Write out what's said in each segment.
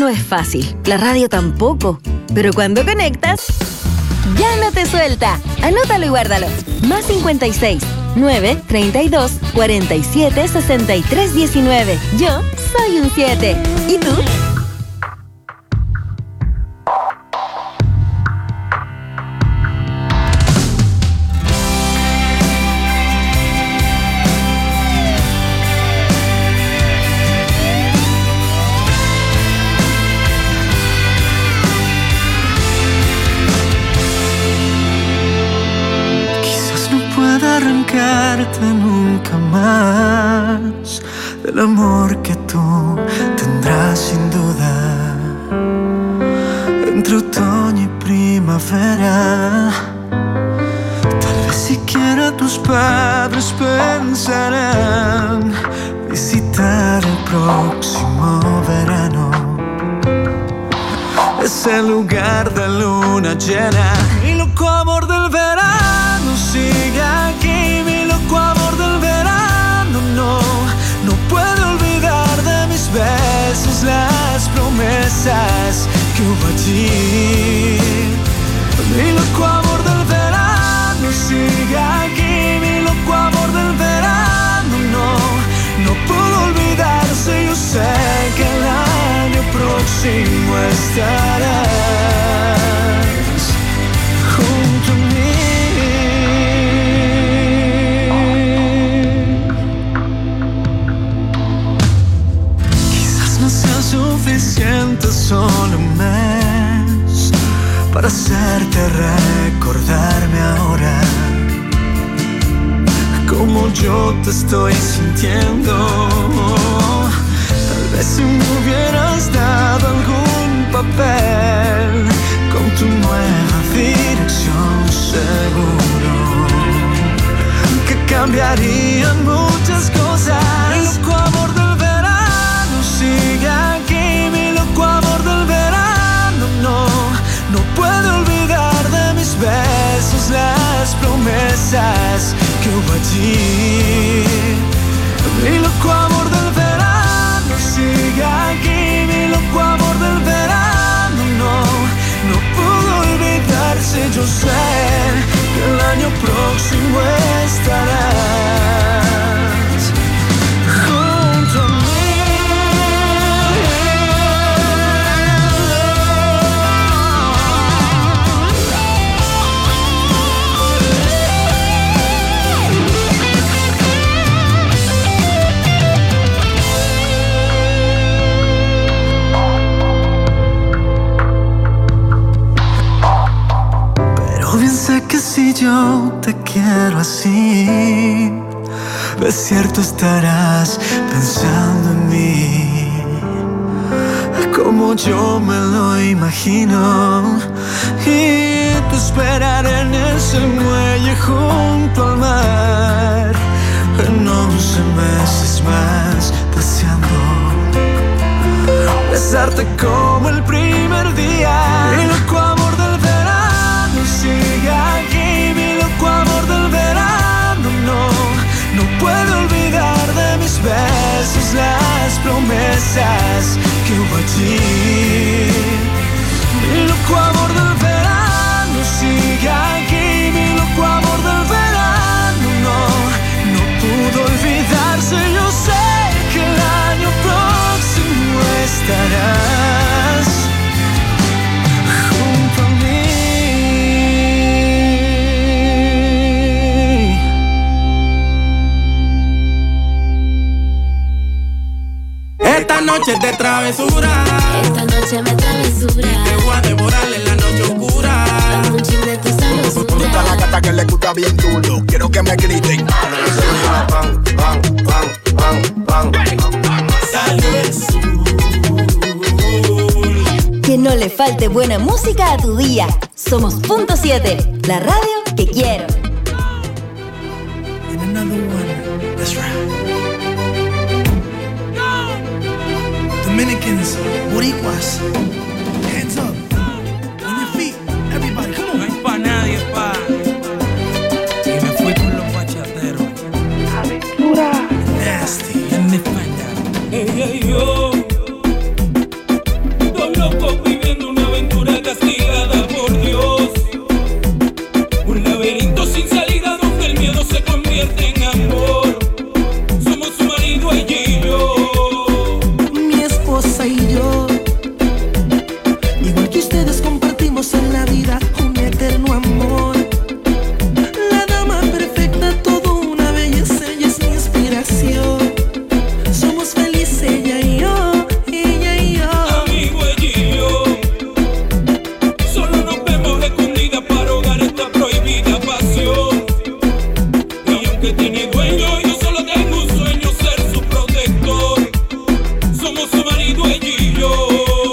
no es fácil, la radio tampoco. Pero cuando conectas, ya no te suelta. Anótalo y guárdalo. Más 56 9 32 47 63 19. Yo soy un 7. ¿Y tú? Arrancarte nunca más del amor que tú tendrás sin duda. Entre otoño y primavera, tal vez siquiera tus padres pensarán visitar el próximo verano ese lugar de luna llena. Mi loco amor del verano sigue aquí, mi loco amor del verano. No puedo olvidar de mis besos las promesas que hubo allí. Mi loco amor del verano sigue aquí, mi loco amor del verano. No puedo olvidarse, yo sé que el año próximo estarás junto a mí. Quizás no sea suficiente solo un mes para hacerte recordarme ahora como yo te estoy sintiendo. Tal vez si me hubieras dado algún papel con tu nueva dirección, seguro que cambiarían muchas cosas. Mi loco amor del verano sigue aquí, mi loco amor del verano. No puedo olvidar de mis besos las promesas que hubo allí. Mi loco amor del verano sigue aquí, mi loco amor del verano. No puedo olvidarse, yo sé que el año próximo estarás junto a mí. Bien sé que si yo te quiero así, de cierto estarás pensando en mí, como yo me lo imagino. Y te esperaré en ese muelle junto al mar, en 11 meses más, deseando besarte como el primer día. Mi loco amor del verano sigue aquí, mi loco amor del verano. No puedo olvidar de mis besos las promesas que hubo allí. Mi loco amor del verano sigue aquí, mi loco amor del verano. No pudo olvidarse, yo sé que el año próximo estarás junto a mí. Esta noche es de travesura, esta noche me travesura. te voy a devorar en la noche oscura. Dame un chin de tu sabrosura. Tú estás la gata que le gusta bien duro. Quiero que me griten. Bang, bang, bang, bang, bang. Salud. Que no le falte buena música a tu día. Somos Punto 7, la radio que quiero. And another one, that's right. Dominicans, Boricuas, hands up, on your feet, everybody, come on. No hay pa' nadie, pa. Y me fui con los bachateros. Aventura. Nasty. En mi espalda. Ey, ey, yo. compartimos en la vida un eterno amor. La dama perfecta, todo una belleza, ella es mi inspiración. Somos felices ella y yo, ella y yo. Amigo, ella y yo, solo nos vemos escondidas para ahogar esta prohibida pasión. Y aunque tiene dueño, yo solo tengo un sueño, ser su protector. Somos su marido, ella y yo.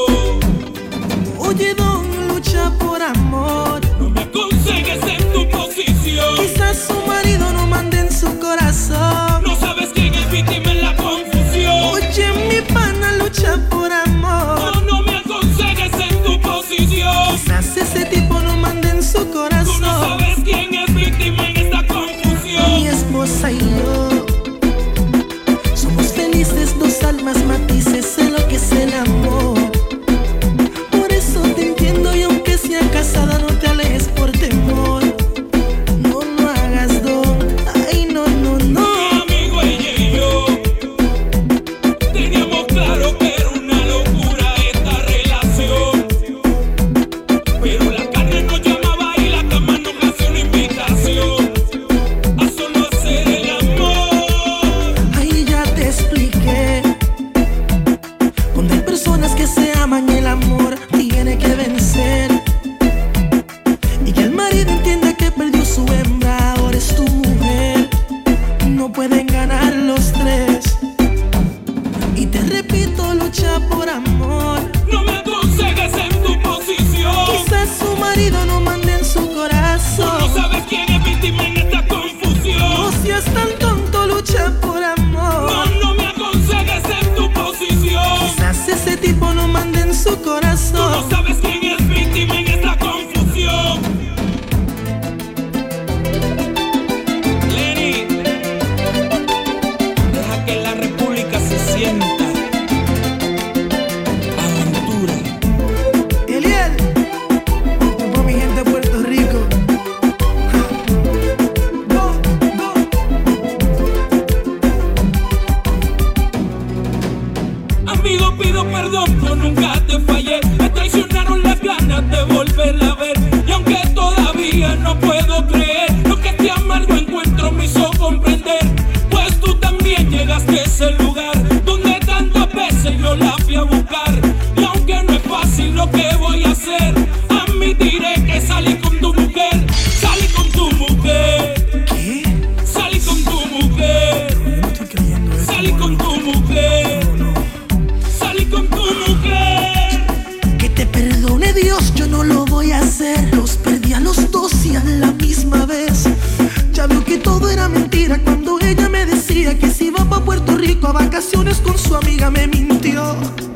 Oye, don, lucha por amor. No me aconsejes en tu posición. Quizás su marido no mande en su corazón. No sabes quién es víctima en la confusión. Oye, mi pana, lucha por amor. No me aconsejes en tu posición. Quizás ese tipo no mande en su corazón. Tú no sabes quién es víctima en esta confusión. Mi esposa y yo somos felices, dos almas matices, sé lo que es el amor. Por eso te entiendo y aunque sea casada no te alejes por temor. No lo hagas, don. Ay, no, no, no. Mi amigo, ella y yo teníamos claro que era una locura esta relación. Pero la carne nos llamaba y la cama nos hacía una invitación a solo hacer el amor. Ay, ya te expliqué. Cuando hay personas que se aman, el amor tiene que vencer. Y que el marido entienda que perdió su hembra, ahora es tu mujer. No pueden ganar los tres. Y te repito, lucha por amor. No me aconsejes en tu posición. Quizás su marido no mande en su Tú no corazón. sabes quién es víctima en esta confusión. No seas tan tonto, lucha por amor. No me aconsejes en tu posición. Quizás ese tipo no mande en su Tú no corazón. sabes quién es víctima en esta confusión. Lenny, deja que la república se sienta. Aventura. Eliel, por mi gente de Puerto Rico. Go, go. Amigo, pido perdón, yo nunca te fallé. Me traicionaron las ganas de volverla a ver. Y aunque todavía no puedo creer lo que este amargo encuentro me hizo comprender, pues tú también llegaste a ese lugar donde tantas veces yo la fui a buscar. Y aunque no es fácil lo que voy a hacer, admitiré que salí con tu mujer. Salí con tu mujer. ¿Qué? Salí con tu mujer. Yo no estoy creyendo esto. Salí con tu mujer. Salí con tu mujer. Que te perdone Dios, yo no lo voy a hacer. Los perdí a los dos y a la misma vez. Ya veo que todo era mentira cuando ella me decía que se iba pa' Puerto Rico a vacaciones con su amiga, me mintió.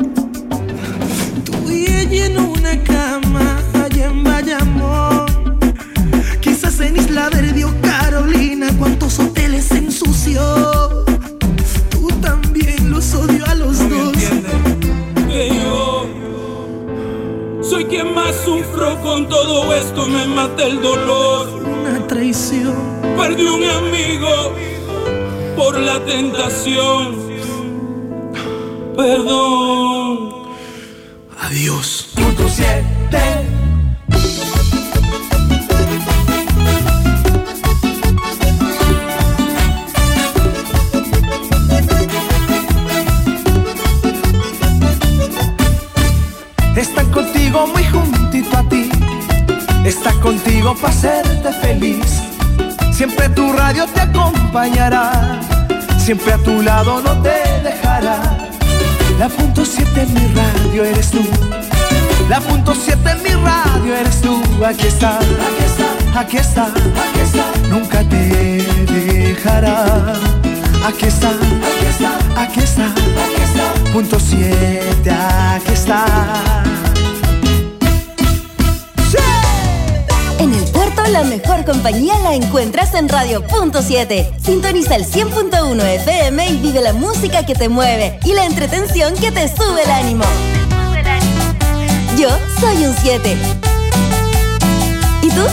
Tú y ella en una cama allá en Bayamón. Quizás en Isla Verde o Carolina, cuántos hoteles se ensució. Tú también los odio a los ¿No dos. entiendes? Que yo soy quien más sufro con todo esto, me mata el dolor. Una traición. Perdí un amigo por la tentación. Perdón. Adiós. Punto 7. Están contigo muy juntito a ti. Está contigo para hacerte feliz. Siempre tu radio te acompañará. Siempre a tu lado no te dejará. La punto 7 en mi radio eres tú. La punto 7 en mi radio eres tú. Aquí está, aquí está, aquí está, aquí está. Nunca te dejará. Aquí está, aquí está, aquí está, aquí está. Punto 7, aquí está. ¡Sí! En el puerto, la mejor compañía la encuentras en Radio Punto 7. Sintoniza el 100.1 FM y vive la música que te mueve y la entretención que te sube el ánimo. Yo soy un 7. ¿Y tú?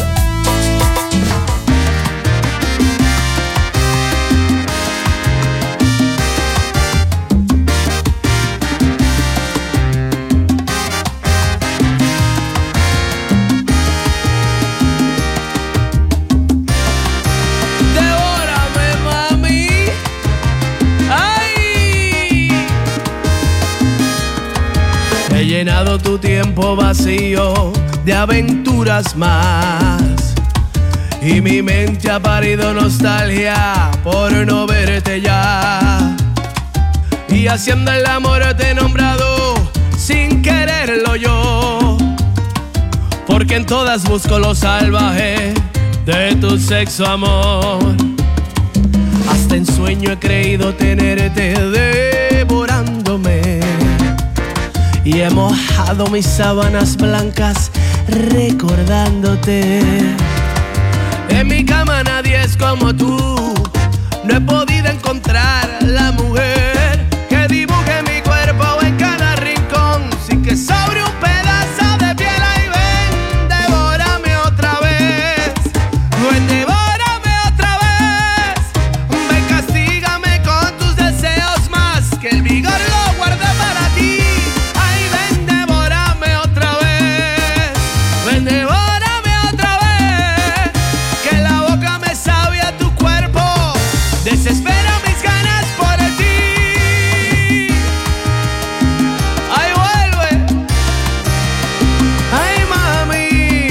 tu tiempo vacío de aventuras más. Y mi mente ha parido nostalgia por no verte ya. Y haciendo el amor te he nombrado sin quererlo yo, porque en todas busco lo salvaje de tu sexo, amor. Hasta en sueño he creído tenerte devorándome, y he mojado mis sábanas blancas recordándote. En mi cama nadie es como tú, no he podido encontrar la mujer que dibuje mi cuerpo en cada rincón sin que sobre un pedazo de piel. Ay, ven, devórame otra vez, ven, devórame otra vez, ven, castígame con tus deseos más, que el vigor lo guarde para ti. Ay, ven, devórame otra vez, ven, devórame otra vez, que la boca me sabe a tu cuerpo, desespera mis ganas por ti. Ay, vuelve, ay, mami.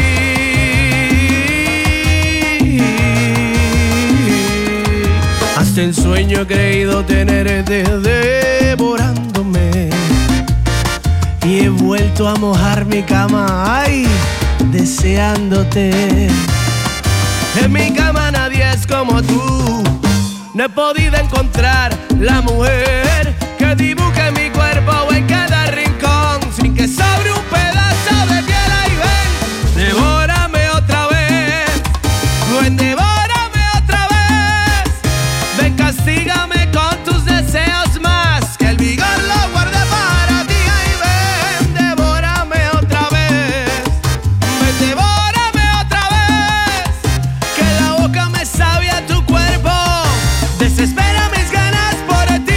Hasta en sueño he creído tenerte devorándome, y he vuelto a mojar mi cama, ay, deseándote. En mi cama nadie es como tú, no he podido encontrar la mujer que dibuje mi cuerpo en cada rincón sin que sobre un pedazo de piel. Ay, ven, devórame otra vez, ven, devórame otra vez, ven, castígame con tus deseos más, que el vigor lo guarde para ti. Ay, ven, devórame otra vez, ven, devórame otra vez, que la boca me sabe a tu cuerpo, desespera mis ganas por ti.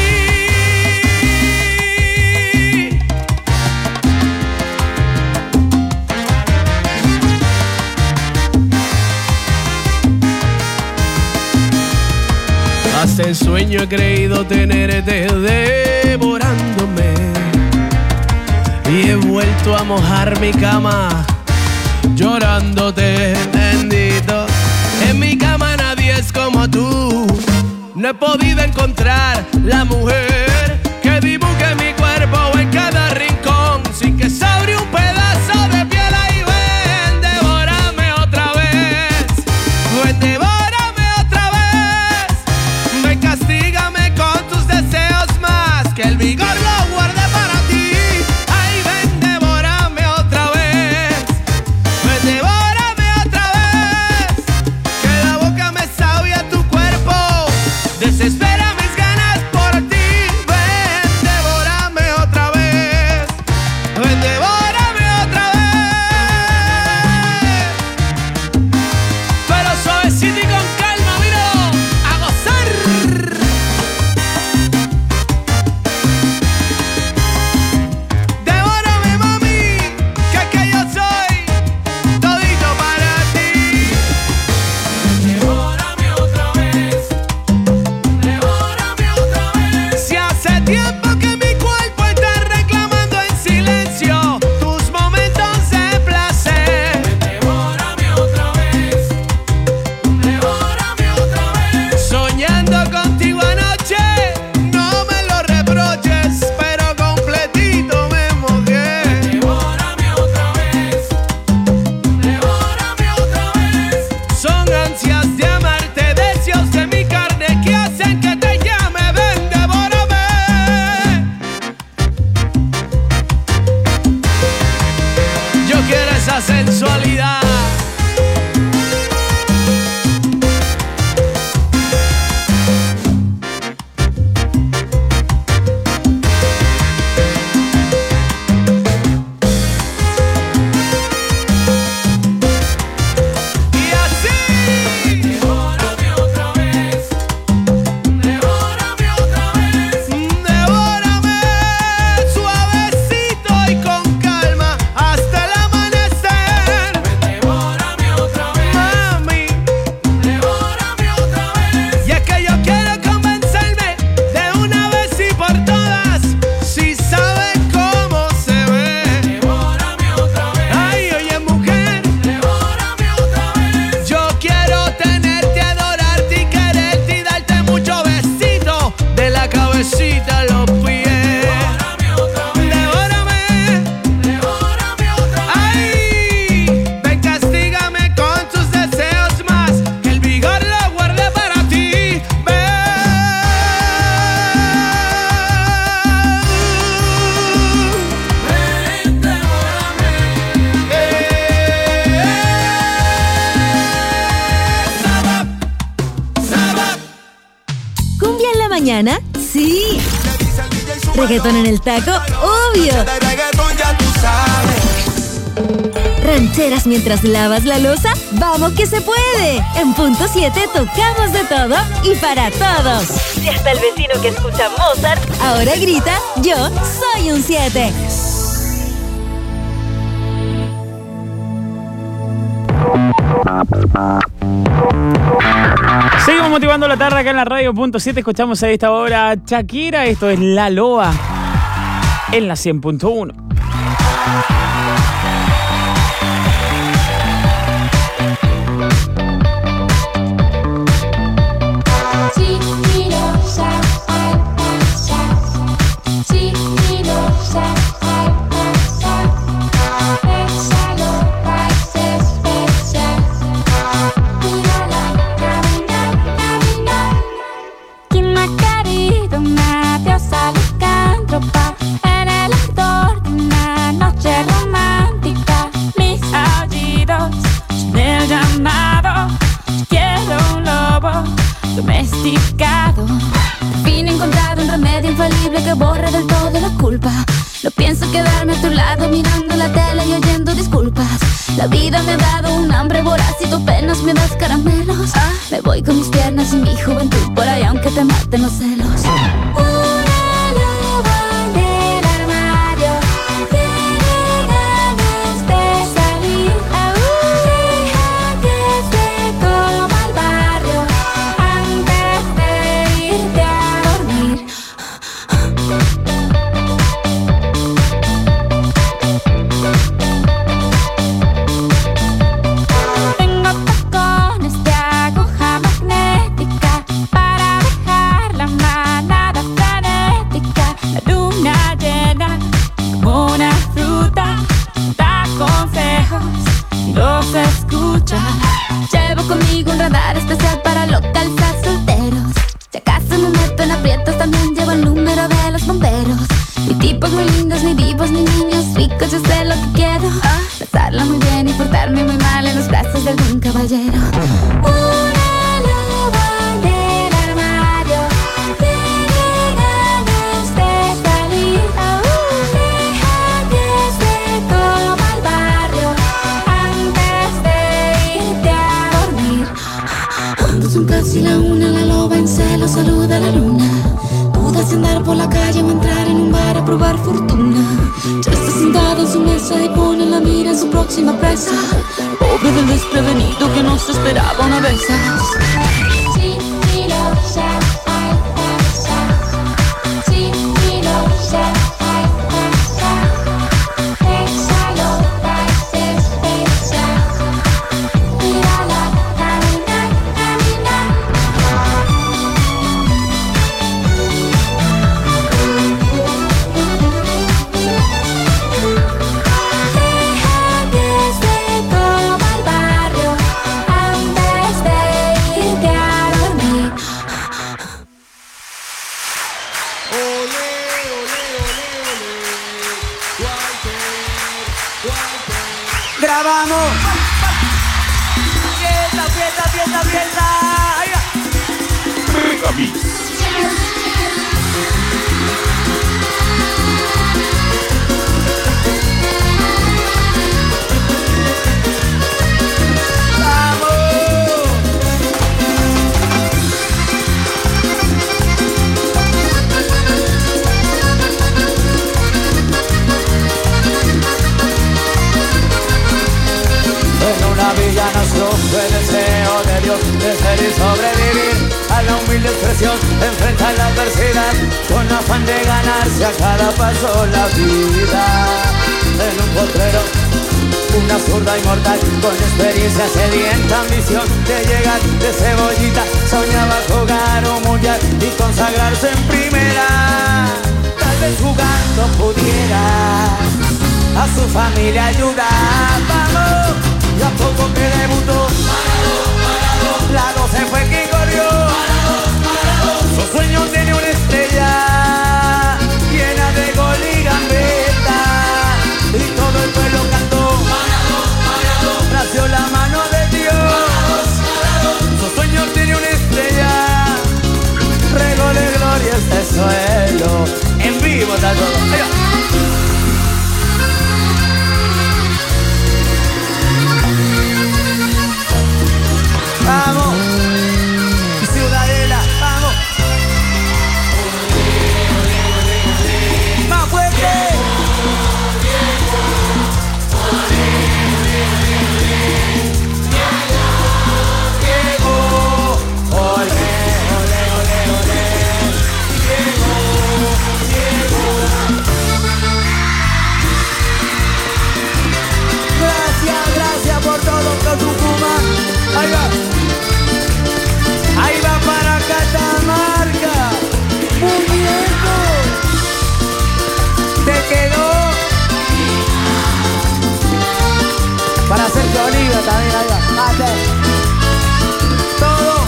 Hasta en sueño he creído tenerte devorándome, y he vuelto a mojar mi cama llorándote, bendito. En mi cama nadie es como tú, no he podido encontrar la mujer que dibuje mi cuerpo en cada rincón sin que sobre un pedazo de piel. Ay, ven, devórame otra vez, ven, devórame otra vez, ven, castígame con tus deseos más, que el vigor lo guarde para ti. Ay, ven, devórame otra vez, ven, devórame otra vez, que la boca me sabe a tu cuerpo, desespera mis ganas por ti. mañana? Sí. ¿Reggaetón en el taco? ¡Obvio! ¿Rancheras mientras lavas la loza? ¡Vamos que se puede! En punto 7 tocamos de todo y para todos. Y hasta el vecino que escucha Mozart ahora grita, yo soy un 7. Seguimos motivando la tarde acá en la radio punto 7. Escuchamos a esta hora Shakira. Esto es La Loa en la 100.1. Domesticado. Fin, he encontrado un remedio infalible que borra del todo la culpa. No pienso quedarme a tu lado mirando la tele y oyendo disculpas. La vida me ha dado un hambre voraz y tú apenas me das caramelos. Me voy con mis piernas y mi juventud por ahí aunque te maten los celos. Llevo conmigo un radar especial para localizar solteros. Si acaso me meto en aprietos, también llevo el número de los bomberos. Ni tipos muy lindos, ni divos, ni niños ricos, yo sé lo que quiero. Pasarla muy bien y portarme muy mal en los brazos de algún caballero. Una loba del armario, tiene ganas de salir. Deja que se coma el barrio antes de irte a dormir. Cuando son casi la una, la loba en celo saluda a la luna. Duda si andar por la calle o entrar en un bar a probar fortuna. Ya está sentado en su mesa y pone la mira en su próxima presa. Pobre del desprevenido que no se esperaba una de esas. Grabamos. Fiesta, fiesta, fiesta, fiesta. Megamix. Villa nació el deseo de Dios de ser y sobrevivir a la humilde expresión, enfrentar la adversidad con afán de ganarse a cada paso la vida. En un potrero, una zurda inmortal con experiencia sedienta, ambición de llegar de cebollita, soñaba jugar un mundial y consagrarse en primera. Tal vez jugando pudiera a su familia ayudar. ¡Vamos! Y a poco que debutó, la 12 fue quien corrió. Su sueño tiene una estrella llena de gol y gambeta, y todo el pueblo cantó. Nació la mano de Dios. Su sueño tiene una estrella, regalo de gloria Sergio Oliva también, ahí va. Mate. Todo.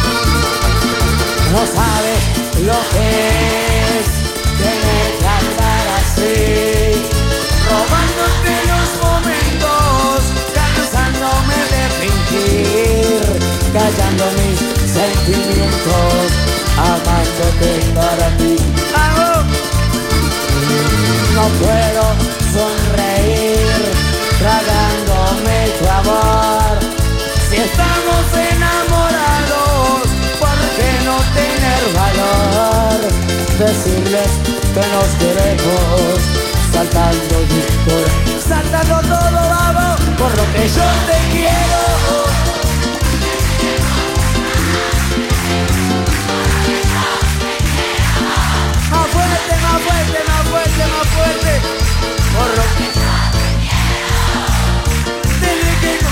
No sabes lo que es tener que andar así, robándote los momentos, cansándome de fingir, callando mis sentimientos, amándote para ti. No puedo sonreír, tragándome tu amor. Si estamos enamorados, ¿por qué no tener valor? Decirles que nos queremos, saltando todo, vamos, por lo que yo te quiero. Más fuerte, más fuerte, más fuerte, más fuerte. Por lo que yo te quiero.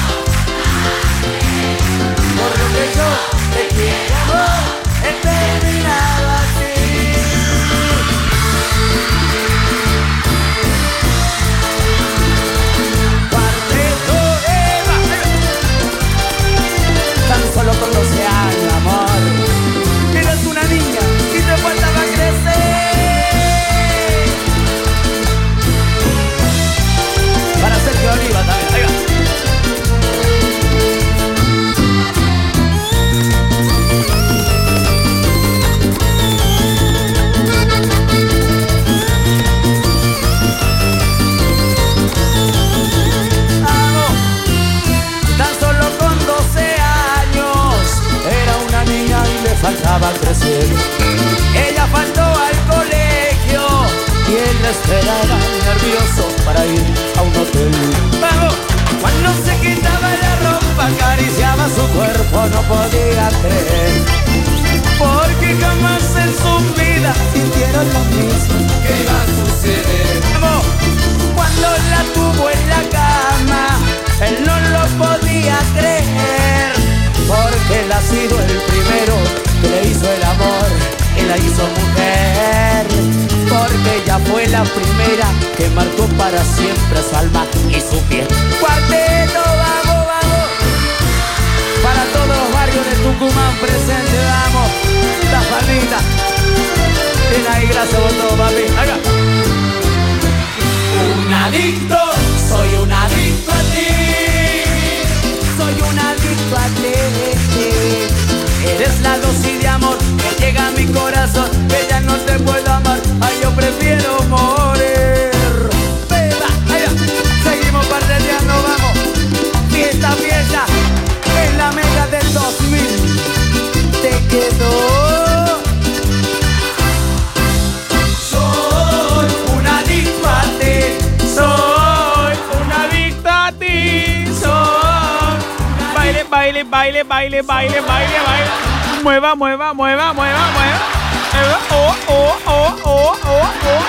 Por lo que yo te quiero. He terminado así. Cuarteto Eva. Tan solo con 12 años, amor. Eres una niña y te faltaba crecer. Para Sergio Oliva también, ahí va. Vamos. Tan solo con 12 años era una niña y le faltaba crecer. Ella faltó al colegio y él la esperaba nervioso para ir a un hotel. ¡Vamos! Cuando se quitaba la ropa, acariciaba su cuerpo, no podía creer, porque jamás en su vida sintieron lo mismo que iba a suceder. ¡Vamos! Cuando la tuvo en la cama, él no lo podía creer, porque él ha sido el primero que le hizo el amor y la hizo mujer, porque ella fue la primera que marcó para siempre su alma y su piel. Cuarteto, vamos, vamos. Para todos los barrios de Tucumán presente, vamos. La familia. Bien ahí, gracias por todo, papi. Acá. Un adicto, soy un adicto a ti. Soy un adicto a ti. Eres la dosis de amor que llega a mi corazón, que ya no te puedo amar, ay, yo prefiero morir. Beba, allá, seguimos parteando, vamos. Fiesta, fiesta, en la mega del 2000. Te quedó. Soy un adicto a ti. Soy un adicto a ti. Soy. Baile, baile, baile, baile, baile, baile, baile. Mueva, mueva, mueva, mueva, mueva. Oh, oh, oh, oh, oh, oh,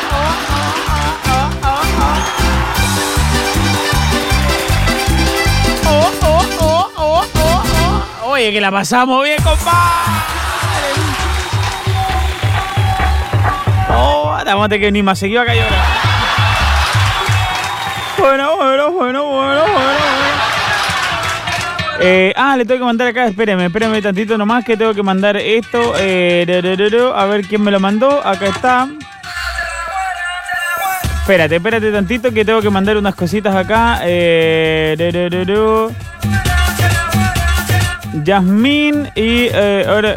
oh, oh, oh, oh, oh. Oye, que la pasamos bien, compadre. Oh, dame que ni más seguido acá llorar. Bueno, bueno, bueno, bueno, bueno. Le tengo que mandar acá, espéreme tantito nomás que tengo que mandar esto. A ver quién me lo mandó. Acá está. Espérate tantito que tengo que mandar unas cositas acá. Yasmín y ahora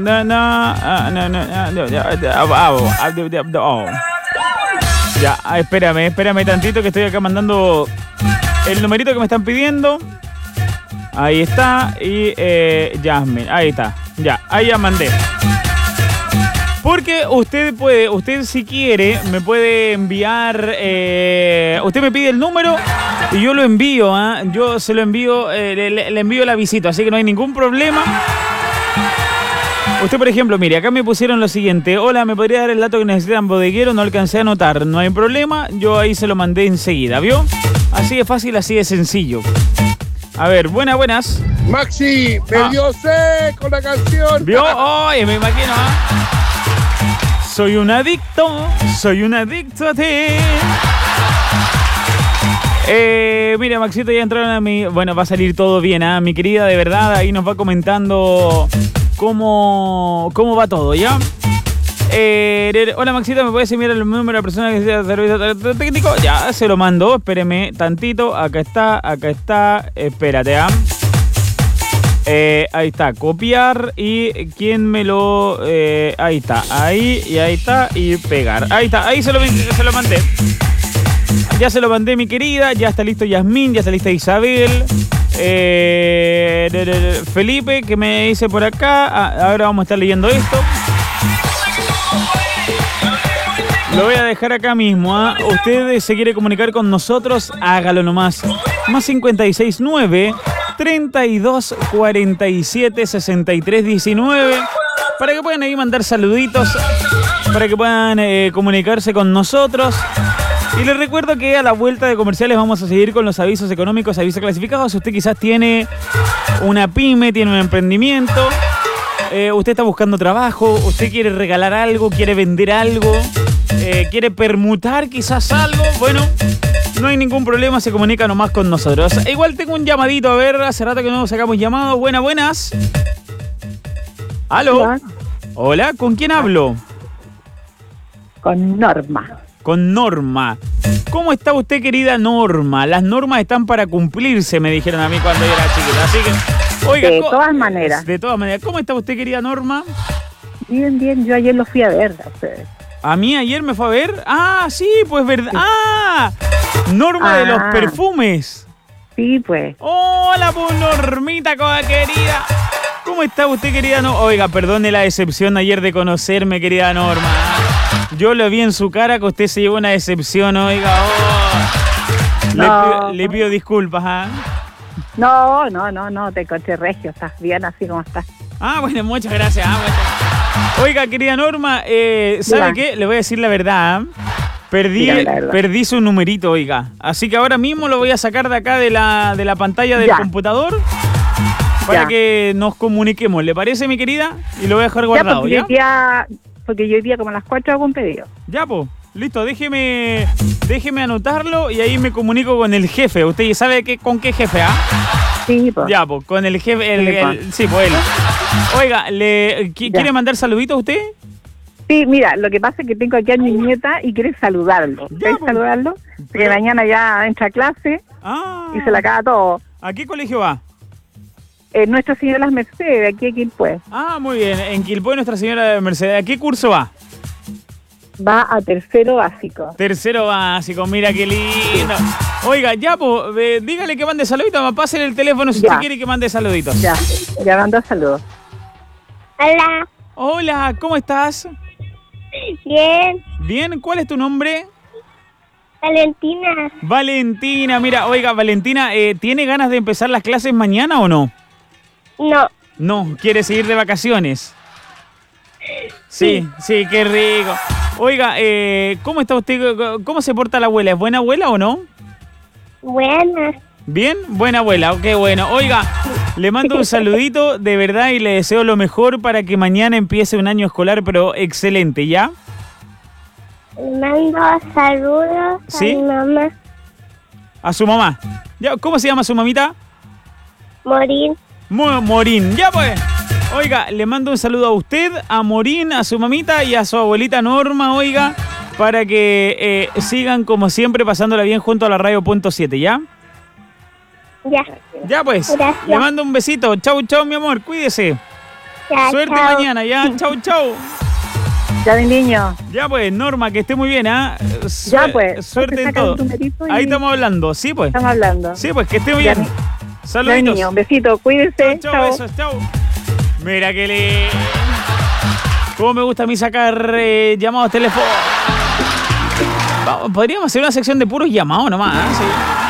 ya, espérame tantito que estoy acá mandando el numerito que me están pidiendo. Ahí está. Y Yasmín, ahí está. Ya, ahí ya mandé. Porque usted si quiere, me puede enviar, usted me pide el número y yo lo envío, yo se lo envío, le envío la visita, así que no hay ningún problema. Usted, por ejemplo, mire, acá me pusieron lo siguiente. Hola, ¿me podría dar el dato que necesitan bodeguero? No alcancé a anotar, no hay problema, yo ahí se lo mandé enseguida, ¿vio? Así de fácil, así de sencillo. A ver, buenas. Maxi, me dio sed con la canción. ¿Vio? Oye, me imagino, Soy un adicto a ti. Mira, Maxito, ya entraron a mi... Bueno, va a salir todo bien, ¿ah? Mi querida, de verdad, ahí nos va comentando cómo va todo, ¿ya? Hola, Maxito, ¿me puedes enviar el número de la persona que sea servicio técnico? Ya, se lo mando, espéreme tantito. Acá está, espérate, ¿ah? Ahí está, copiar y quién me lo... ahí está, ahí está y pegar. Ahí está, ahí se lo mandé. Ya se lo mandé, mi querida. Ya está listo Yasmín, ya está lista Isabel. Felipe, que me dice por acá. Ahora vamos a estar leyendo esto. Lo voy a dejar acá mismo, ¿eh? Usted se quiere comunicar con nosotros, hágalo nomás. Más 569 32 47 63 19. Para que puedan ahí mandar saluditos, para que puedan comunicarse con nosotros. Y les recuerdo que a la vuelta de comerciales vamos a seguir con los avisos económicos, avisos clasificados. Usted quizás tiene una pyme, tiene un emprendimiento, usted está buscando trabajo, usted quiere regalar algo, quiere vender algo, quiere permutar quizás algo. Bueno, no hay ningún problema, se comunica nomás con nosotros. Igual tengo un llamadito, a ver, hace rato que no nos sacamos llamado. Buenas. ¿Aló? Hola, ¿con quién hablo? Con Norma. Con Norma. ¿Cómo está usted, querida Norma? Las normas están para cumplirse, me dijeron a mí cuando yo era chiquita. Así que, oiga, de todas maneras. De todas maneras. ¿Cómo está usted, querida Norma? Bien, bien. Yo ayer lo fui a ver a ustedes. ¿A mí ayer me fue a ver? Ah, sí, pues verdad. Sí. Ah, Norma de los perfumes. Sí, pues. Hola, pues, Normita, querida. ¿Cómo está usted, querida Norma? Oiga, perdone la decepción ayer de conocerme, querida Norma. Yo lo vi en su cara que usted se llevó una decepción, oiga. Oh. No. Le pido disculpas, ¿ah? No, te encontré regio, estás bien así como estás. Ah, bueno, muchas gracias. Oiga, querida Norma, ¿sabe qué? Le voy a decir la verdad. Perdí su numerito, oiga. Así que ahora mismo lo voy a sacar de acá de la pantalla del computador para que nos comuniquemos. ¿Le parece, mi querida? Y lo voy a dejar guardado, ¿ya? Porque yo hoy día como a las 4 hago un pedido. Ya, pues. Listo, déjeme anotarlo y ahí me comunico con el jefe. ¿Usted sabe con qué jefe, ah? Sí, pues. Ya, pues, con el jefe. Sí, pues él. Oiga, ¿quiere mandar saluditos a usted? Sí, mira, lo que pasa es que tengo aquí a mi nieta y quiere saludarlo. ¿Quieres saludarlo? Porque mañana ya entra a clase y se la acaba todo. ¿A qué colegio va? Nuestra Señora de las Mercedes, aquí en Quilpué. Ah, muy bien. En Quilpué, Nuestra Señora de Mercedes. ¿A qué curso va? Va a tercero básico. Tercero básico, mira qué lindo. Oiga, ya, pues, dígale que mande saluditos. Pásale el teléfono si usted quiere que mande saluditos. Ya mando saludos. Hola. Hola, ¿cómo estás? Bien. Bien, ¿cuál es tu nombre? Valentina. Valentina, mira, oiga, Valentina, ¿tiene ganas de empezar las clases mañana o no? No. No, ¿quiere seguir de vacaciones? Sí, qué rico. Oiga, ¿cómo está usted? ¿Cómo se porta la abuela? ¿Es buena abuela o no? Buena. ¿Bien? Buena abuela, qué bueno. Oiga, le mando un saludito de verdad y le deseo lo mejor para que mañana empiece un año escolar, pero excelente, ¿ya? Le mando saludos a mi mamá. ¿A su mamá? ¿Ya? ¿Cómo se llama su mamita? Morín. Morín, ya pues. Oiga, le mando un saludo a usted, a Morín, a su mamita y a su abuelita Norma, oiga, para que sigan como siempre pasándola bien junto a la radio Punto 7, ¿ya? Ya pues. Gracias. Le mando un besito. Chau, mi amor, cuídese. Ya, suerte chau. mañana, ya. Chau. Ya, mi niño. Ya pues, Norma, que esté muy bien, ¿ah? Ya pues. Suerte en todo. Ahí estamos hablando, sí pues. Estamos hablando. Sí pues, que esté muy bien. Saluditos. Ya, niño, un besito, cuídese. Chau. Besos, chau. Mira que le... Cómo me gusta a mí sacar llamados telefónicos. Podríamos hacer una sección de puros llamados nomás, ¿sí?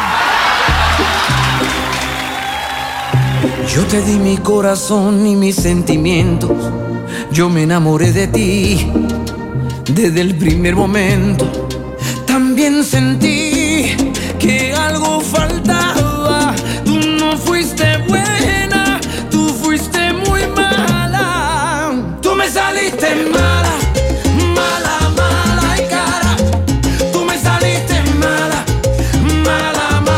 Yo te di mi corazón y mis sentimientos. Yo me enamoré de ti desde el primer momento. También sentí que algo faltaba. Tú no fuiste buena, tú fuiste muy mala. Tú me saliste mala, mala, mala y cara. Tú me saliste mala, mala, mala.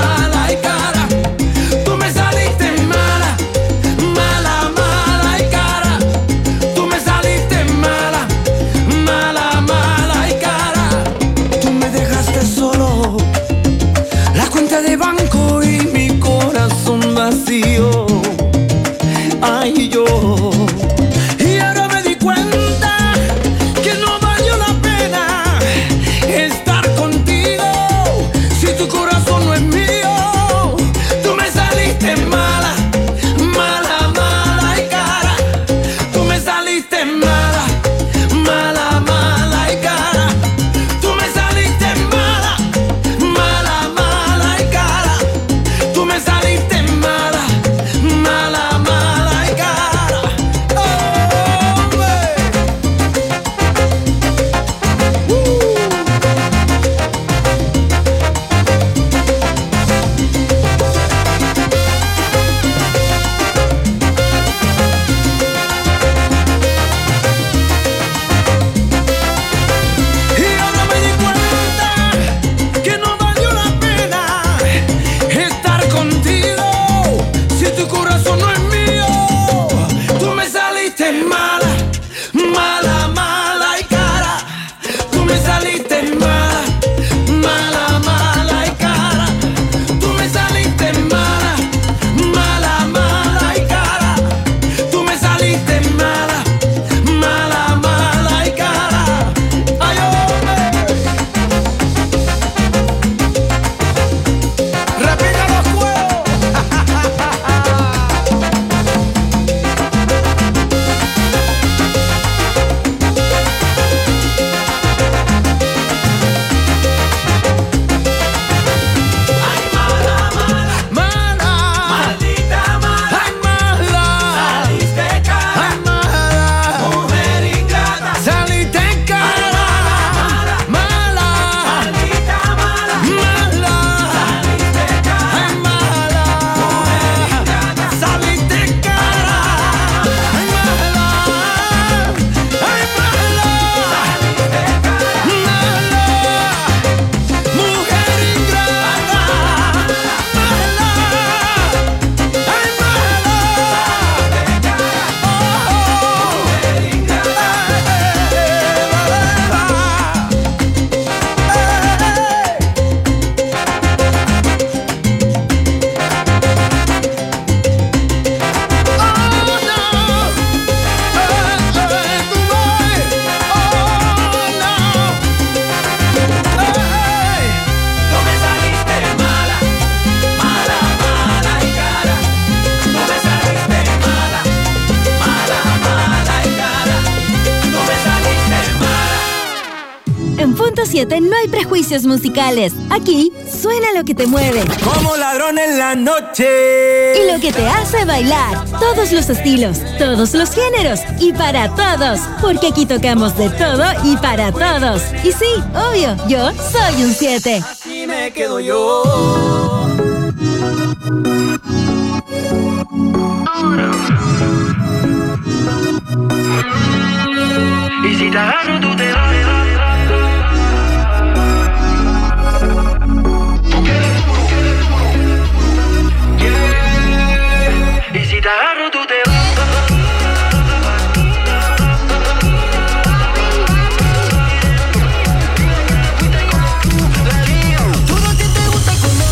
107 no hay prejuicios musicales. Aquí suena lo que te mueve. Como ladrón en la noche. Y lo que te hace bailar. Todos los estilos, todos los géneros y para todos. Porque aquí tocamos de todo y para todos. Y sí, obvio, yo soy un 7. Así me quedo yo. Y si te agarro tú te vas. Y si te agarro tú te vas. Todo a ti te gusta como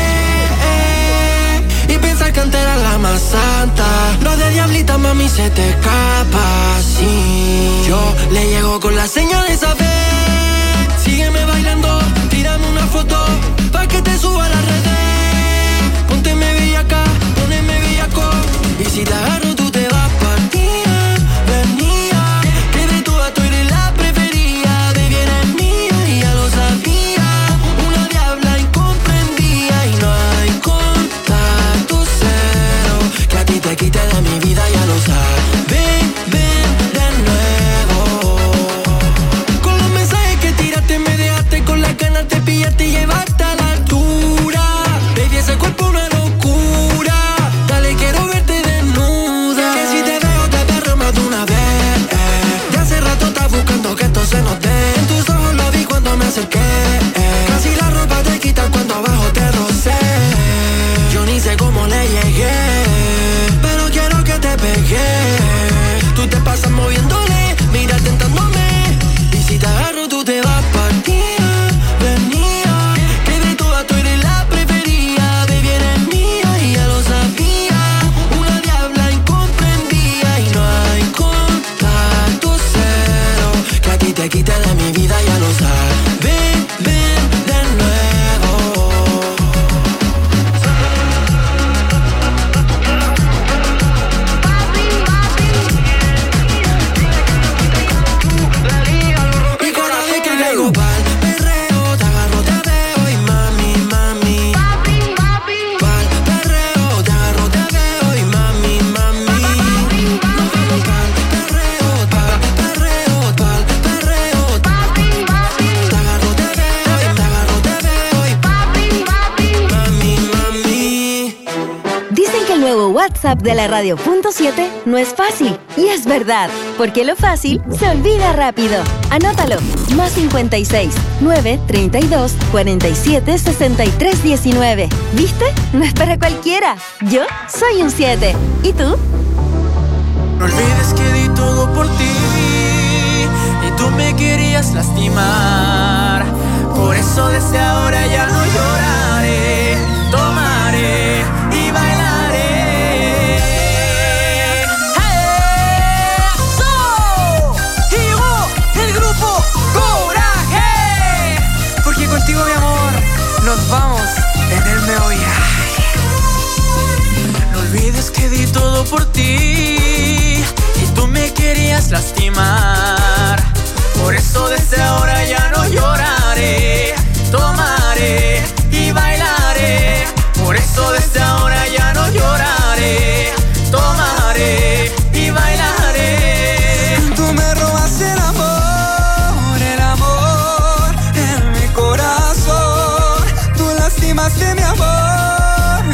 es y pensar que antes era la más santa. Lo de diablita mami se te escapa, sí. Yo le llego con la señal de saber. Sígueme bailando, tírame una foto pa' que te suba a las redes. Pónteme bellaca, poneme bellaco. Y si te agarro tú te vas partida, venía. Que de todas tú eres la preferida. Baby eres mía y ya lo sabía. Una diabla incomprendida y no hay contacto cero que a ti te quite de mi vida, ya lo sabes. Ven de nuevo. Con los mensajes que tiraste me dejaste con las ganas de pillarte y llevarte a la altura. Baby ese cuerpo una locura. Dale quiero verte desnuda. Que si te veo te perro más de una vez. De hace rato estás buscando que esto se nos dé. En tus ojos lo vi cuando me acerqué. Casi la ropa te quitan cuando abajo te rocé. Yo ni sé cómo le llegué, pero quiero que te pegué. Tú te pasas moviéndole, mira tentándome. Y si te agarro tú te vas partida, venía. Que de todas tú eres la preferida. Baby eres mía y ya lo sabía. Una diabla incomprendida y no hay contacto cero que a ti te quite de mi vida, ya lo sabes. Ven de nuevo. Y cada vez que caigo pa'l perreo, te agarro, te veo y mami, mami. Pa'l perreo, te agarro, te veo y mami, mami. Nos vamos pa'l perreo, pa'l perreo, pa'l perreo. Te agarro, te veo y te agarro, te veo y mami, mami. Dicen que el nuevo WhatsApp de la Radio Punto 7 no es fácil. Y es verdad, porque lo fácil se olvida rápido. Anótalo. Más 56 932 47 63 19. ¿Viste? No es para cualquiera. Yo soy un 7. ¿Y tú? No olvides que di todo por ti y tú me querías lastimar. Por eso desde ahora ya no lloraré, tomaré y bailaré. ¡Eso! Y llegó el grupo Coraje. Porque contigo, mi amor, nos vamos en el meo viaje. No olvides que di todo por ti y tú me querías lastimar. Por eso desde ahora ya no lloraré, tomaré y bailaré. Por eso desde ahora ya no lloraré, tomaré y bailaré. Tú me robas el amor en mi corazón. Tú lastimaste mi amor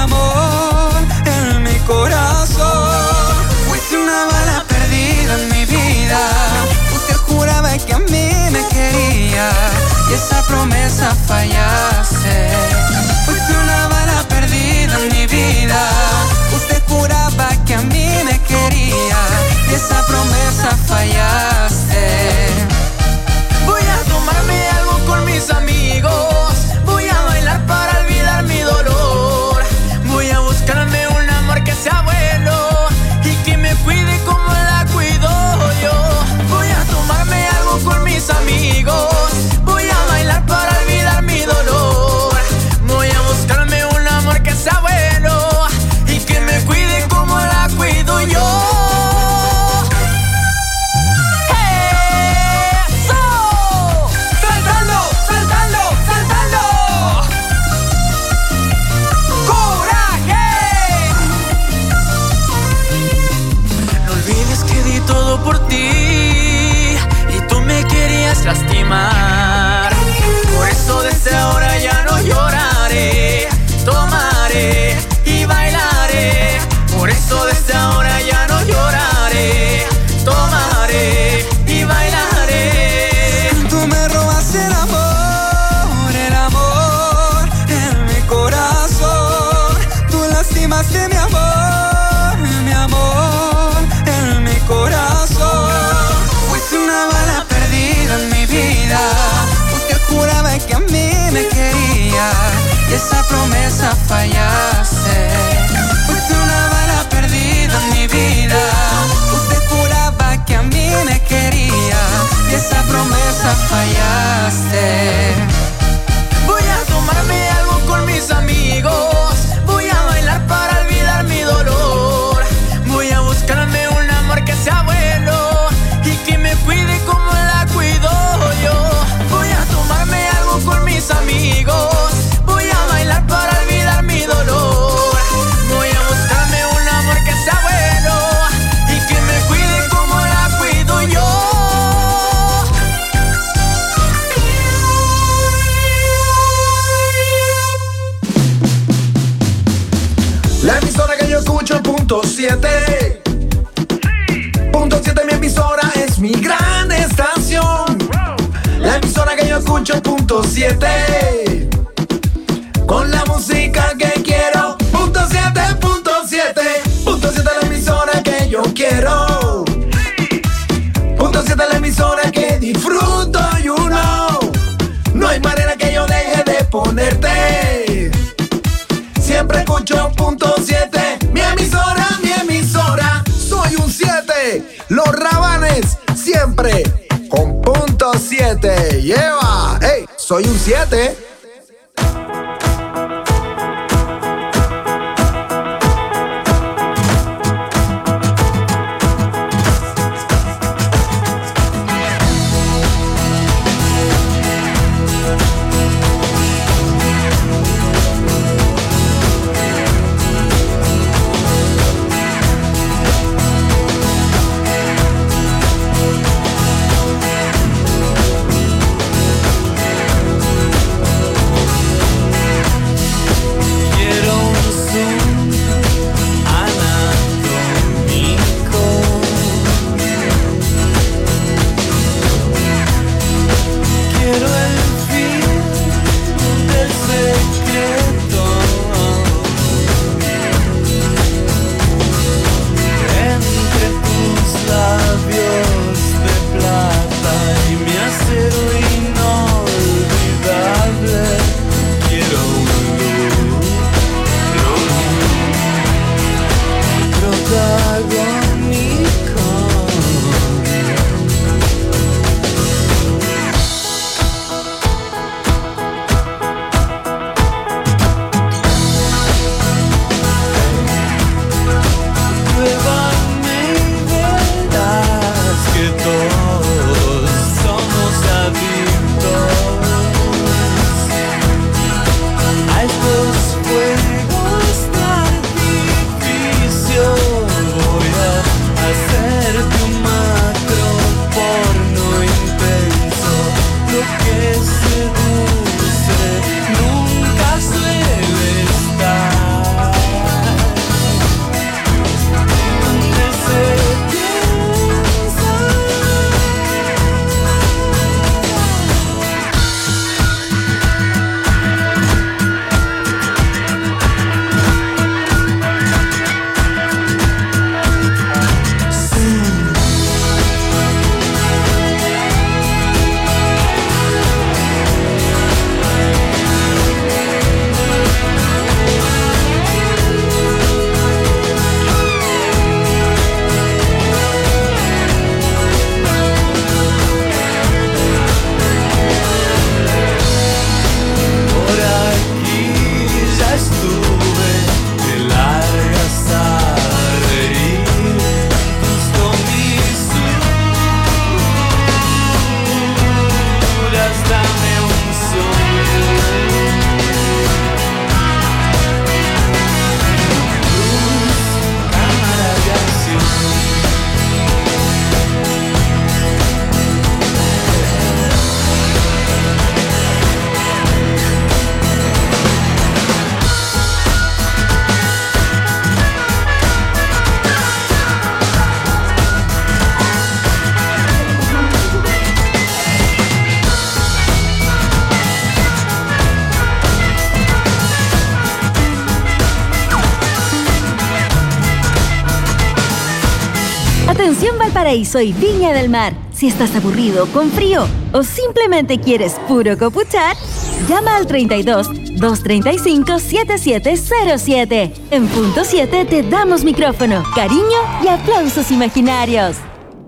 en mi corazón. Fuiste una bala perdida en mi vida. Usted juraba que a mí me quería y esa promesa fallaste. Fuiste una bala perdida en mi vida. Usted juraba que a mí me quería y esa promesa fallaste. Voy a tomarme algo con mis amigos. Voy a bailar para olvidar mi dolor. Voy a buscarme un amor que sea bueno y que me cuide como la cuido yo. Voy a tomarme algo con mis amigos. Voy a bailar para olvidar mi dolor. por ti y tú me querías lastimar. Por eso desde ahora ya no lloraré, tomaré y bailaré. Por eso desde ahora ya no lloraré, tomaré y bailaré. Tú me robas el amor en mi corazón. Tú lastimaste mi amor en mi corazón. Fuiste una bala perdida en mi vida. Usted juraba que a mí me quería y esa promesa fallaste. Fuiste una bala perdida en mi vida. Usted juraba que a mí me quería y esa promesa fallaste. Voy a tomarme algo con mis amigos, voy a bailar para olvidar mi dolor. Voy a buscarme un amor que sea bueno y que me cuide como la cuido yo. Voy a tomarme algo con mis amigos, voy a bailar para olvidar mi dolor. Voy a buscarme un amor que sea bueno y que me cuide como la cuido yo. La emisora que yo escucho, punto 7. Punto 7, mi emisora es mi gran estación. La emisora que yo escucho, punto 7. Con la música que quiero. Punto 7, punto 7. Punto 7, la emisora que yo quiero. Punto 7, la emisora que disfruto, you know. No hay manera que yo deje de ponerte. Siempre escucho punto 7. Mi emisora, mi emisora. Soy un 7. Los Rabanes siempre con punto 7. Lleva. Hey, soy un 7. Voy a Atención Valparaíso y Viña del Mar. Si estás aburrido, con frío o simplemente quieres puro copuchar, llama al 32-235-7707. En punto 7 te damos micrófono, cariño y aplausos imaginarios.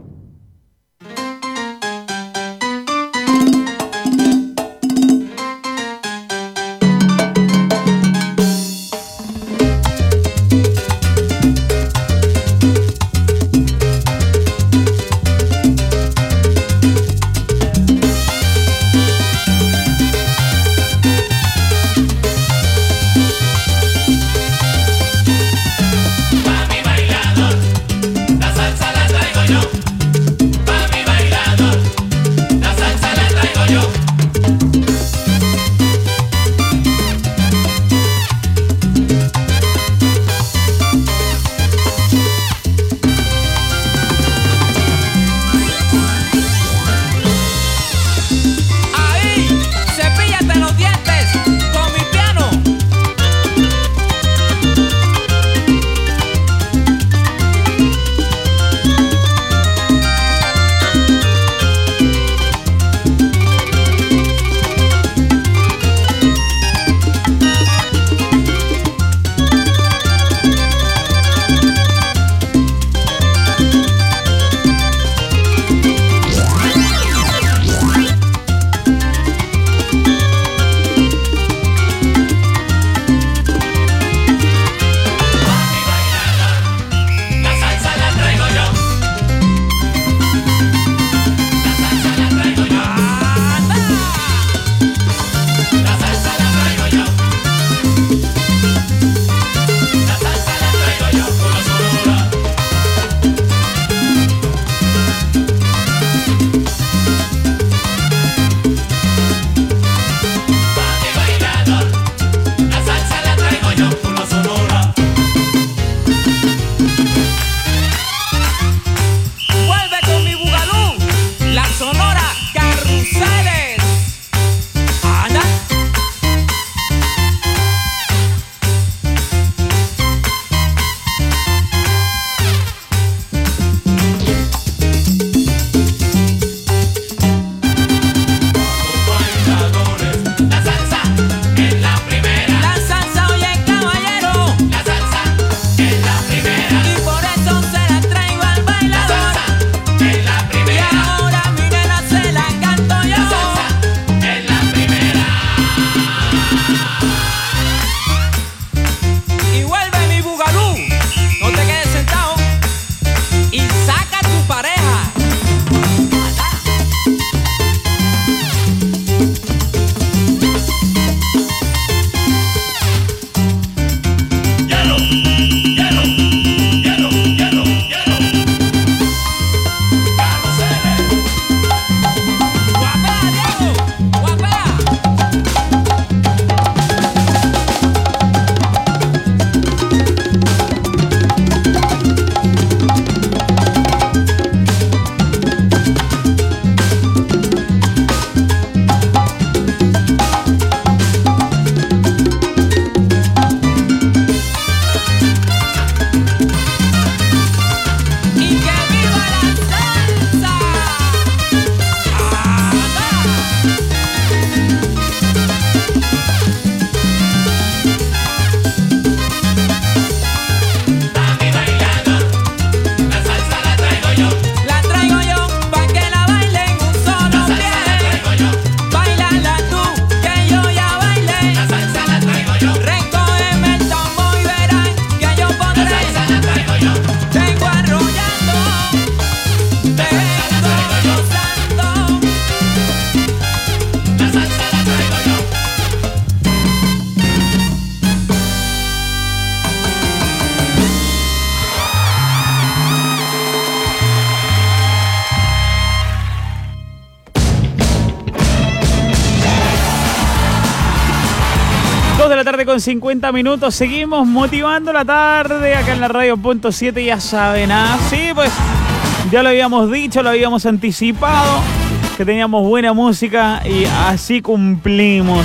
La tarde con 50 minutos. Seguimos motivando la tarde acá en la radio punto 7, ya saben. Sí, pues ya lo habíamos dicho, lo habíamos anticipado, que teníamos buena música y así cumplimos.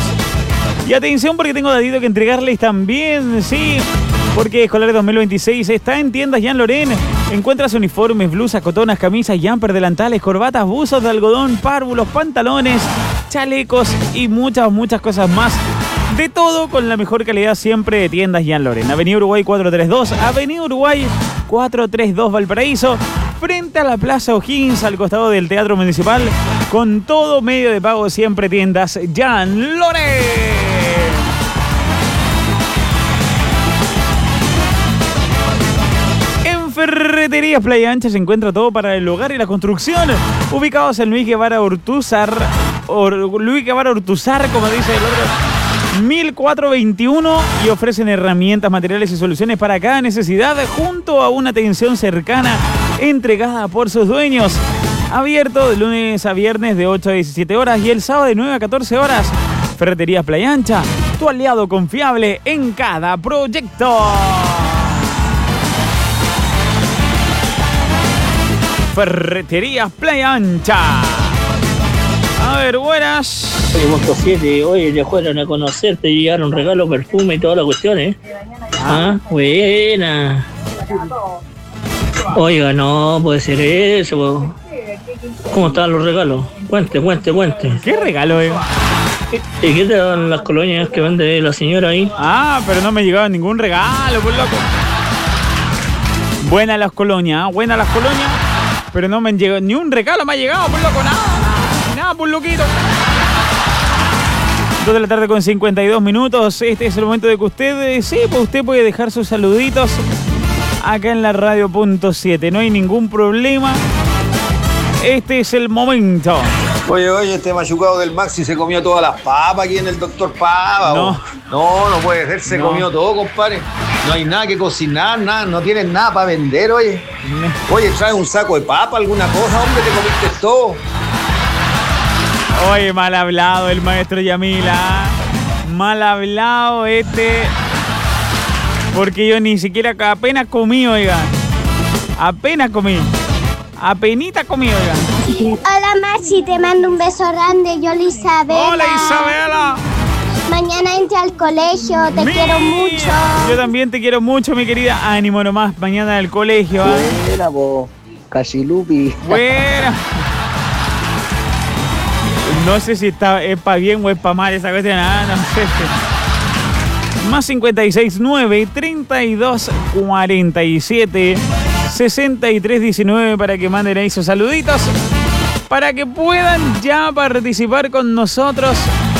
Y atención porque tengo datito que entregarles también, sí, porque Escolar 2026 está en tiendas Jean Lorén, Encuentras uniformes, blusas, cotonas, camisas, jumper, delantales, corbatas, buzos de algodón, párvulos, pantalones, chalecos y muchas cosas más. De todo con la mejor calidad siempre de Tiendas Jean Loren. Avenida Uruguay 432, Avenida Uruguay 432 Valparaíso, frente a la Plaza O'Higgins, al costado del Teatro Municipal, con todo medio de pago siempre Tiendas Jean Loren. Ferreterías Playa Ancha se encuentra todo para el hogar y la construcción. Ubicados en Luis Guevara Ortúzar, como dice el otro, 1421, y ofrecen herramientas, materiales y soluciones para cada necesidad, junto a una atención cercana entregada por sus dueños. Abierto de lunes a viernes de 8 a 17 horas y el sábado de 9 a 14 horas. Ferreterías Playa Ancha, tu aliado confiable en cada proyecto. Ferreterías Playa Ancha. A ver, buenas. Oye, Monto 7, oye, le fueron a conocerte y llegaron regalos, perfume y toda la cuestión, ¿eh? Ah, buena. Oiga, no puede ser eso. ¿Cómo están los regalos? Cuente. ¿Qué regalo, ¿Y qué te dan las colonias que vende la señora ahí? Ah, pero no me llegaba ningún regalo, pues loco. Buenas las colonias, pero no me han llegado, ni un regalo me ha llegado, por loco, nada, por loquito. 2 de la tarde con 52 minutos, este es el momento de que usted puede dejar sus saluditos acá en la radio.7, no hay ningún problema, este es el momento. Oye, este machucado del Maxi se comió todas las papas aquí en el Doctor Pava. No puede ser, se comió todo, compadre. No hay nada que cocinar, nada, no tienes nada para vender, oye. Oye, trae un saco de papa, alguna cosa, hombre, te comiste todo. Oye, mal hablado el maestro Yamila. Mal hablado porque yo ni siquiera apenas comí, oiga. Apenita comí, oiga. Hola Maxi, te mando un beso grande, yo Isabela. Hola Isabela. Mañana entré al colegio, te quiero mucho. Yo también te quiero mucho, mi querida. Ánimo nomás, mañana al colegio. Buena, po, Cachilupi. Buena. No sé si es para bien o es para mal esa cuestión. No sé. Más 569 32 47 63 19 para que manden ahí sus saluditos, para que puedan ya participar con nosotros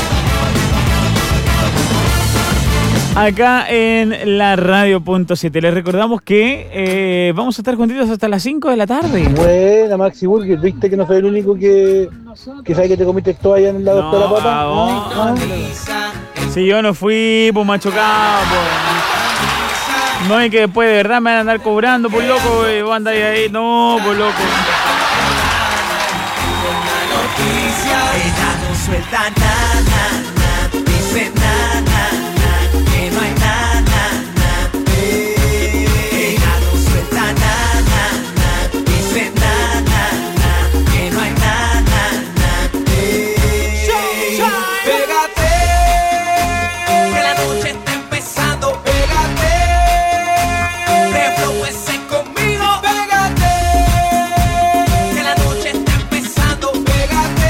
acá en la radio.7. Les recordamos que vamos a estar juntitos hasta las 5 de la tarde. Buena, Maxi Burger, viste que no soy el único que sabe que te comiste todo allá en el lado de la papa. No. Si yo no fui, pues machucado, pues. No hay que después de verdad me van a andar cobrando, por loco, voy a andar ahí, no, por loco. Ella no suelta nada, dice nada, que no hay nada. Ella no suelta nada, dice nada, que no hay nada. Pégate, que la noche está empezando, pégate. Reflóese conmigo, pégate, que la noche está empezando, pégate.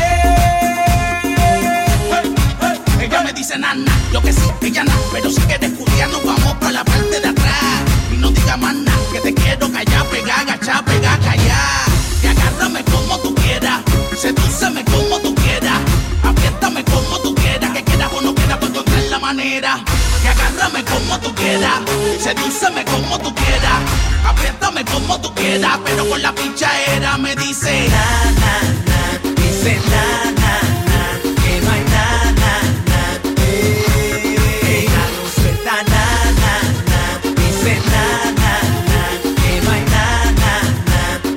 Ella me dice nana, yo que sí, ella nada, pero si quieres Julián nos vamos para la parte de atrás. Y no diga más nada, que te quiero callar, pegar, agachar, pegar, callar. Y agárrame como tú quieras, sedúceme como tú quieras, apriétame como tú quieras, que quieras o no quieras, pues encontrar la manera. Y agárrame como tú quieras, sedúceme como tú quieras, apriétame como tú quieras, pero con la pichadera me dice na, na, na, dice na, na, na, que no hay na, na, na. Ella no suelta na, na, na, dice na, na, na, que no hay na, na, na.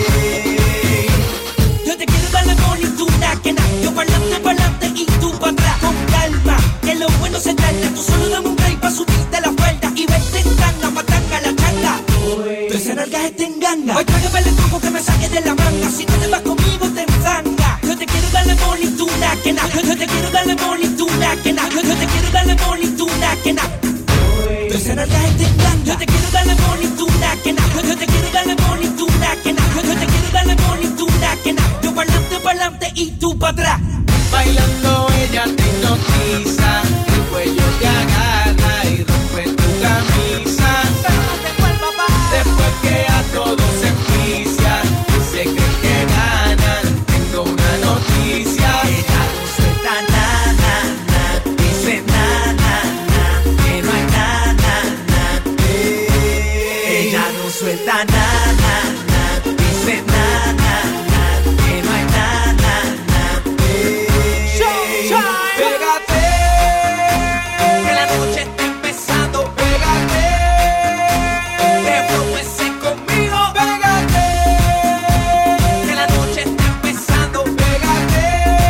Yo te quiero darle bonituna, que na, yo pa'lante y tú pa' atrás, con calma, que lo bueno se tarda, tú solo dame un break pa' subirte la falda y verte en tanga, matanga la changa. Tú esa nalga te enganga. Hoy trágame el truco que me saque de la manga, si no te vas conmigo te enfanga. Yo te quiero darle bonituna, que na, yo te quiero darle bonituna, que na, yo te quiero darle bonituna, que na. Tú esa nalga te enganga. Yo te quiero darle bonituna, que na, yo te quiero darle bonituna. y tú para atrás. Bailando ella te hipnotiza, el cuello te agarra y rompe tu camisa. Después que a todos se enjuicia y se creen que ganan, tengo una noticia. Ella no suelta nada, dice nada, que no hay nada, ella no suelta nada, dice nada, que no hay nada. Pégate, que la noche está empezando. Pégate, revuélvese conmigo. Pégate, que la noche está empezando. Pégate.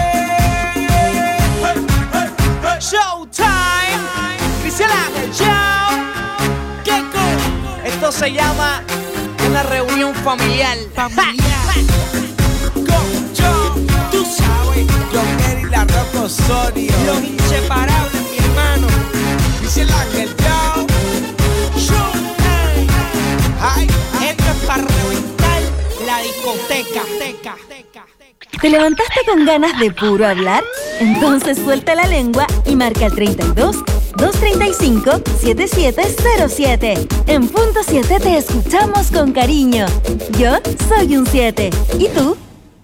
Showtime, dice el show. ¿Qué cool? Esto se llama una reunión familiar. Tú sabes, Joker y la Rock Osorio, los inseparables, mi hermano. Dice el ángel, yo. Showtime. Ay, esto es para reventar la discoteca. ¿Te levantaste con ganas de puro hablar? Entonces suelta la lengua y marca el 32-235-7707. En punto 7 te escuchamos con cariño. Yo soy un 7. ¿Y tú?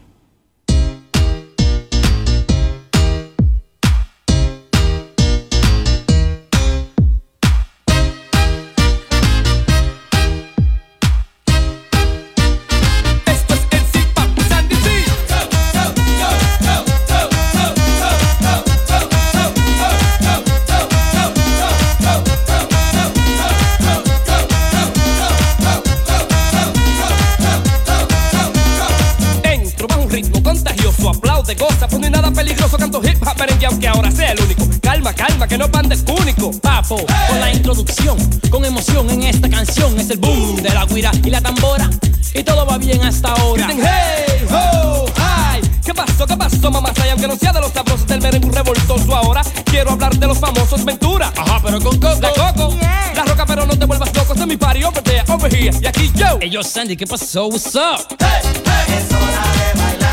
Goza, pues no hay nada peligroso, canto hip hop merengue aunque ahora sea el único. Calma, calma, que no pande único. Papo, con la introducción, con emoción en esta canción. Es el boom de la guira y la tambora, y todo va bien hasta ahora. Dicen hey, ho, hi. ¿Qué pasó, mamá? Y aunque no sea de los sabrosos del merengue revoltoso, ahora quiero hablar de los famosos Ventura. Ajá, pero con Coco. La Coco, yeah. La Roca, pero no te vuelvas loco. Este es mi party, over there, over here. Y aquí yo. Hey, yo, Sandy, ¿qué pasó? What's up? Hey, hey. Es hora de bailar.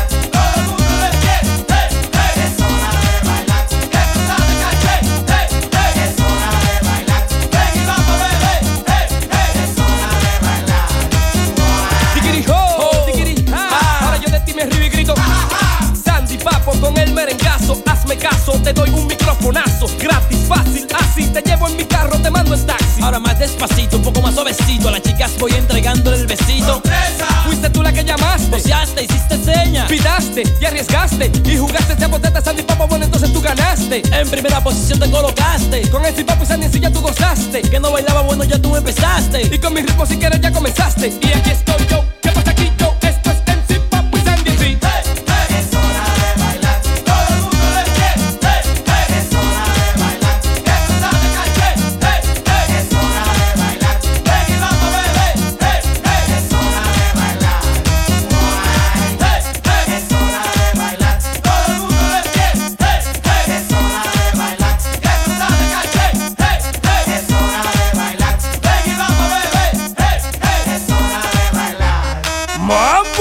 Con el merengazo, hazme caso, te doy un microfonazo, gratis, fácil, así, te llevo en mi carro, te mando en taxi. Ahora más despacito, un poco más suavecito, a las chicas voy entregándole el besito. ¡Sorpresa! Fuiste tú la que llamaste, boceaste, hiciste seña, pitaste y arriesgaste, y jugaste ese boteta, Sandy Papo, bueno, entonces tú ganaste. En primera posición te colocaste, con el Papo y Sandy si ya tú gozaste, que no bailaba, bueno, ya tú empezaste, y con mi ritmo si quieres ya comenzaste, y aquí estoy yo, ¿qué pasa aquí yo? Esto es MC Papo y Sandy C. ¡Mamá!